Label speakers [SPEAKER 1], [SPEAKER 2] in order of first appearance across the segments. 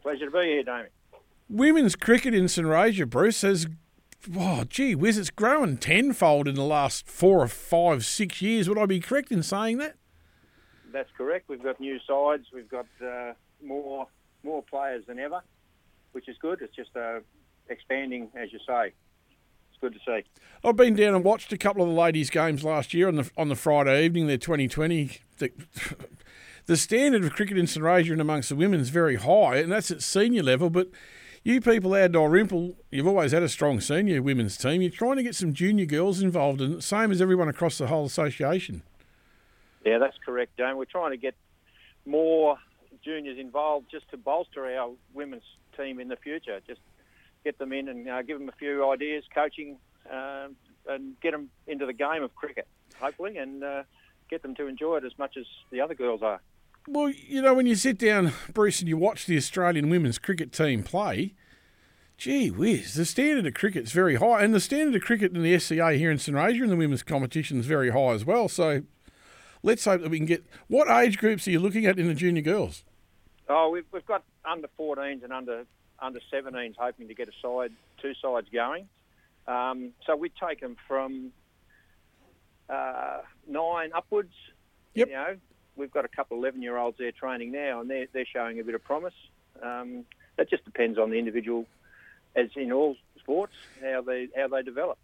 [SPEAKER 1] Pleasure to be here, Damien.
[SPEAKER 2] Women's cricket in St Razor, Bruce, has, gee whiz, it's grown tenfold in the last 4 or 5, 6 years. Would I be correct in saying that?
[SPEAKER 1] That's correct. We've got new sides. We've got more players than ever, which is good. It's just expanding, as you say. It's good to see.
[SPEAKER 2] I've been down and watched a couple of the ladies' games last year on the Friday evening, their 2020. The standard of cricket in St Razor and amongst the women is very high, and that's at senior level. But you people out at Dalrymple, you've always had a strong senior women's team. You're trying to get some junior girls involved, and same as everyone across the whole association.
[SPEAKER 1] Yeah, that's correct, Dane. We're trying to get more juniors involved just to bolster our women's team in the future. Just get them in and give them a few ideas, coaching, and get them into the game of cricket, hopefully, and get them to enjoy it as much as the other girls are.
[SPEAKER 2] Well, you know, when you sit down, Bruce, and you watch the Australian women's cricket team play, gee whiz, the standard of cricket's very high, and the standard of cricket in the SCA here in St Razor in the women's competition is very high as well. So let's hope that we can get... What age groups are you looking at in the junior girls?
[SPEAKER 1] Oh, we've got under 14s and under 17s hoping to get two sides going. So we'd take them from 9 upwards.
[SPEAKER 2] Yep.
[SPEAKER 1] You know, we've got a couple of 11-year-olds there training now, and they're showing a bit of promise. That just depends on the individual, as in all sports, how they develop.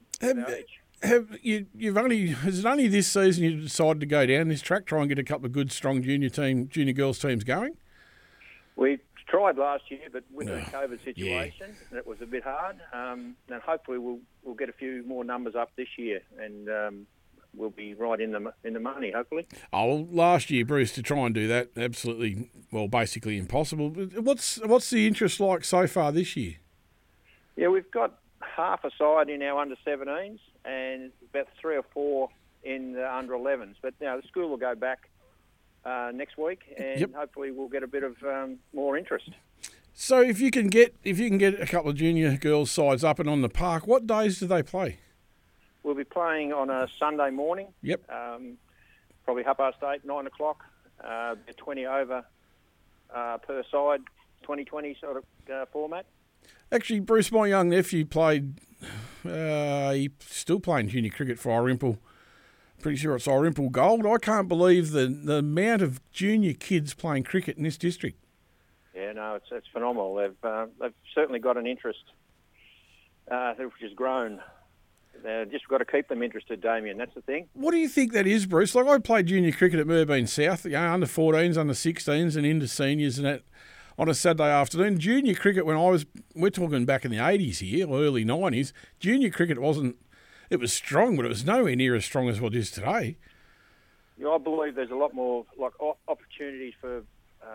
[SPEAKER 2] Is it only this season you decided to go down this track, try and get a couple of good, strong junior girls teams going?
[SPEAKER 1] We tried last year, but with the COVID situation, it was a bit hard. And hopefully we'll get a few more numbers up this year, and we'll be right in the money, hopefully.
[SPEAKER 2] Oh, well, last year, Bruce, to try and do that, absolutely, well, basically impossible. What's the interest like so far this year?
[SPEAKER 1] Yeah, we've got half a side in our under 17s and about 3 or 4 in the under 11s. But now the school will go back next week, and hopefully we'll get a bit of more interest.
[SPEAKER 2] So if you can get a couple of junior girls sides up and on the park, what days do they play?
[SPEAKER 1] We'll be playing on a Sunday morning.
[SPEAKER 2] Yep.
[SPEAKER 1] Probably 8:30, 9 o'clock. 20 over per side, 20-20 sort of format.
[SPEAKER 2] Actually, Bruce, my young nephew played. He's still playing junior cricket for Dalrymple. Pretty sure it's Dalrymple Gold. I can't believe the amount of junior kids playing cricket in this district.
[SPEAKER 1] Yeah, no, it's phenomenal. They've certainly got an interest, which has grown. Just got to keep them interested, Damien. That's the thing.
[SPEAKER 2] What do you think that is, Bruce? Like, I played junior cricket at Merbeen South, under 14s, under 16s, and into seniors, and that on a Saturday afternoon. Junior cricket, we're talking back in the 80s here, or early 90s. Junior cricket it was strong, but it was nowhere near as strong as what it is today.
[SPEAKER 1] Yeah, I believe there's a lot more opportunities for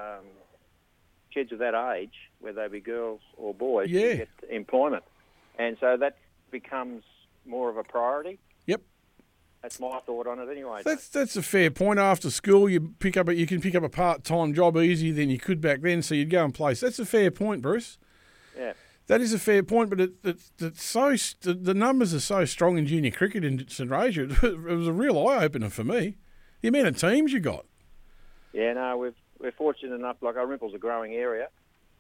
[SPEAKER 1] kids of that age, whether they be girls or boys, to get employment, and so that becomes more of a priority.
[SPEAKER 2] Yep.
[SPEAKER 1] That's my thought on it anyway.
[SPEAKER 2] That's a fair point. After school, you can pick up a part-time job easier than you could back then, so you'd go and play. So that's a fair point, Bruce.
[SPEAKER 1] Yeah.
[SPEAKER 2] That is a fair point, but the numbers are so strong in junior cricket in St Razor. It was a real eye-opener for me. The amount of teams you got.
[SPEAKER 1] Yeah, no, we're fortunate enough. Like, Dalrymple's a growing area,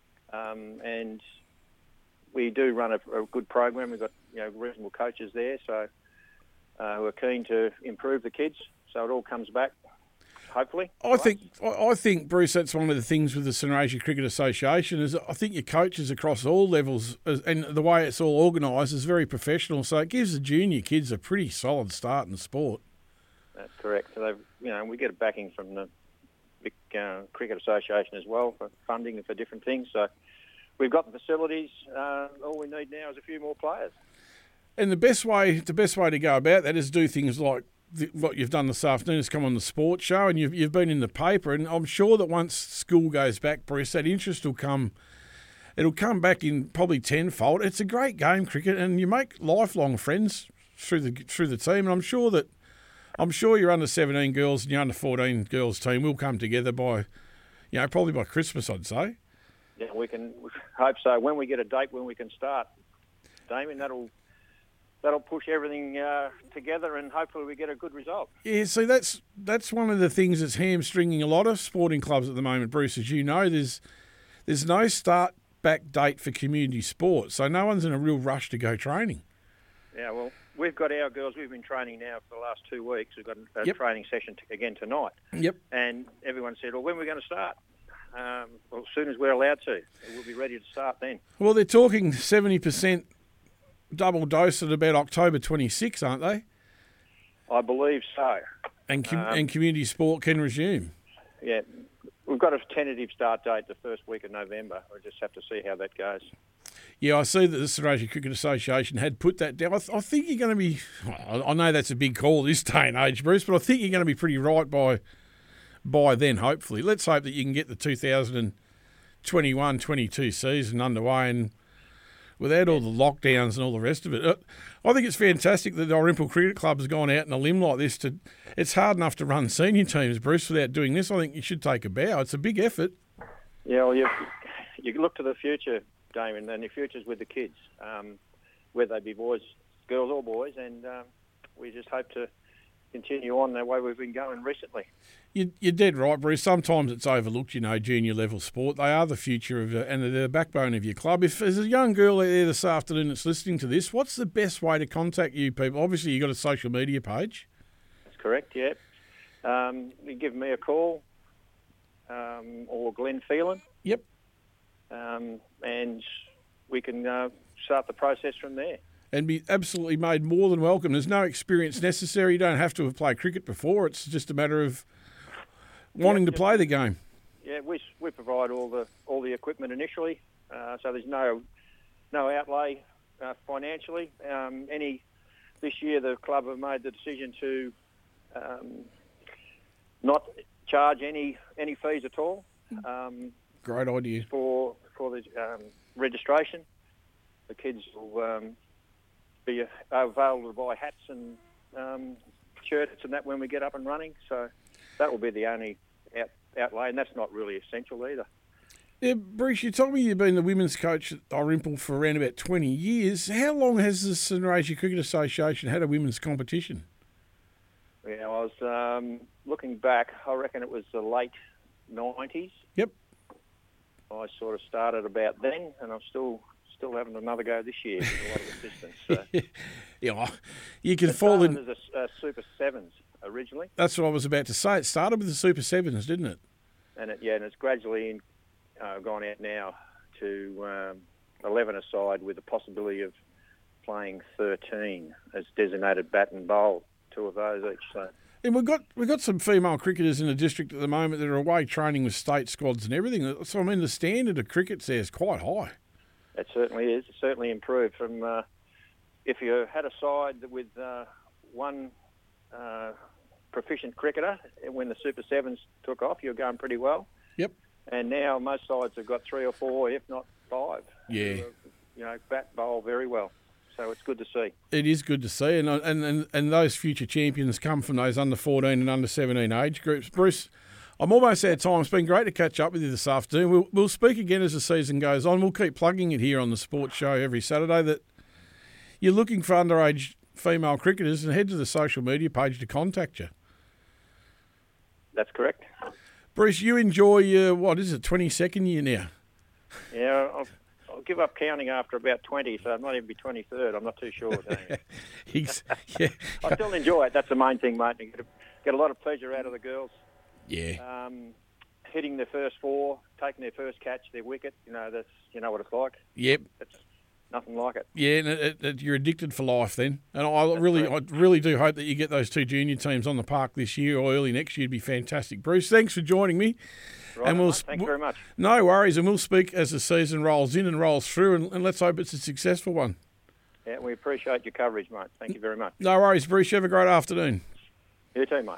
[SPEAKER 1] and we do run a good program. We've got reasonable coaches there, so who are keen to improve the kids. So it all comes back, hopefully.
[SPEAKER 2] I think, Bruce, that's one of the things with the St Razor Cricket Association is I think your coaches across all levels and the way it's all organised is very professional. So it gives the junior kids a pretty solid start in the sport.
[SPEAKER 1] That's correct. So we get a backing from the Vic Cricket Association as well for funding and for different things. So we've got the facilities. All we need now is a few more players.
[SPEAKER 2] And the best way to go about that is do things like what you've done this afternoon is come on the sports show, and you've been in the paper. And I'm sure that once school goes back, Bruce, that interest will come. It'll come back in probably tenfold. It's a great game, cricket, and you make lifelong friends through the team. And I'm sure your under 17 girls and your under 14 girls team will come together by, probably by Christmas, I'd say.
[SPEAKER 1] Yeah, we hope so. When we get a date when we can start, Damien, that'll push everything together, and hopefully we get a good result.
[SPEAKER 2] Yeah, see, that's one of the things that's hamstringing a lot of sporting clubs at the moment, Bruce. As you know, there's there's no start back date for community sports, so no one's in a real rush to go training.
[SPEAKER 1] Yeah, well, we've got our girls. We've been training now for the last 2 weeks. We've got a training session again tonight.
[SPEAKER 2] Yep.
[SPEAKER 1] And everyone said, well, when are we going to start? Well, as soon as we're allowed to. We'll be ready to start then.
[SPEAKER 2] Well, they're talking 70% double dose at about October 26, aren't they?
[SPEAKER 1] I believe so.
[SPEAKER 2] And community sport can resume.
[SPEAKER 1] Yeah. We've got a tentative start date the first week of November. We just have to see how that goes.
[SPEAKER 2] Yeah, I see that the Australian Cricket Association had put that down. I think you're going to be... I know that's a big call this day and age, Bruce, but I think you're going to be pretty right by then, hopefully. Let's hope that you can get the 2021-22 season underway and without all the lockdowns and all the rest of it. I think it's fantastic that the Dalrymple Cricket Club has gone out on a limb like this. It's hard enough to run senior teams, Bruce, without doing this. I think you should take a bow. It's a big effort.
[SPEAKER 1] Yeah, well, you look to the future, Damon, and the future's with the kids, whether they be boys, girls or boys, and we just hope to continue on the way we've been going recently.
[SPEAKER 2] You're dead right, Bruce. Sometimes it's overlooked, junior level sport. They are the future of and they're the backbone of your club. If there's a young girl out there this afternoon that's listening to this, what's the best way to contact you people? Obviously, you've got a social media page.
[SPEAKER 1] That's correct, yeah. You give me a call or Glenn Phelan.
[SPEAKER 2] Yep.
[SPEAKER 1] And we can start the process from there.
[SPEAKER 2] And be absolutely made more than welcome. There's no experience necessary. You don't have to have played cricket before. It's just a matter of wanting to play the game. Yeah,
[SPEAKER 1] we provide all the equipment initially, so there's no outlay financially. This year the club have made the decision to not charge any fees at all.
[SPEAKER 2] Great idea
[SPEAKER 1] for the registration. The kids will be available to buy hats and shirts and that when we get up and running. So that will be the only outlay, and that's not really essential either.
[SPEAKER 2] Yeah, Bruce, you told me you've been the women's coach at Dalrymple for around about 20 years. How long has the Sunraysia Cricket Association had a women's competition?
[SPEAKER 1] Yeah, I was looking back. I reckon it was the late 90s.
[SPEAKER 2] Yep.
[SPEAKER 1] I sort of started about then, and I'm still having another go this year with a lot of assistance. So.
[SPEAKER 2] Yeah, you can fall in.
[SPEAKER 1] It started as a Super Sevens originally.
[SPEAKER 2] That's what I was about to say. It started with the Super Sevens, didn't it?
[SPEAKER 1] And it's gradually gone out now to 11-a-side with the possibility of playing 13 as designated bat and bowl, 2 of those each. So.
[SPEAKER 2] And we've got some female cricketers in the district at the moment that are away training with state squads and everything. So the standard of cricket there is quite high.
[SPEAKER 1] It certainly is. It's certainly improved from if you had a side with one proficient cricketer when the Super Sevens took off, you were going pretty well.
[SPEAKER 2] Yep.
[SPEAKER 1] And now most sides have got 3 or 4, if not 5.
[SPEAKER 2] Yeah.
[SPEAKER 1] Bat bowl very well. So it's good to see.
[SPEAKER 2] It is good to see, and those future champions come from those under 14 and under 17 age groups. Bruce, I'm almost out of time. It's been great to catch up with you this afternoon. We'll speak again as the season goes on. We'll keep plugging it here on the Sports Show every Saturday that you're looking for underage female cricketers and head to the social media page to contact you.
[SPEAKER 1] That's correct.
[SPEAKER 2] Bruce, you enjoy your, 22nd year now?
[SPEAKER 1] Yeah, I'll give up counting after about 20, so it might even be 23rd. I'm not too sure.
[SPEAKER 2] Yeah.
[SPEAKER 1] I still enjoy it. That's the main thing, mate. You get a lot of pleasure out of the girls.
[SPEAKER 2] Yeah.
[SPEAKER 1] Hitting their first 4, taking their first catch, their wicket. That's what it's like.
[SPEAKER 2] Yep.
[SPEAKER 1] It's nothing like it.
[SPEAKER 2] Yeah, and you're addicted for life then. And I really do hope that you get those 2 junior teams on the park this year or early next year. It'd be fantastic. Bruce, thanks for joining me.
[SPEAKER 1] Right, and thanks very much.
[SPEAKER 2] No worries, and we'll speak as the season rolls in and rolls through, and let's hope it's a successful one.
[SPEAKER 1] Yeah, we appreciate your coverage, mate. Thank you very much.
[SPEAKER 2] No worries, Bruce. You have a great afternoon.
[SPEAKER 1] You too, mate.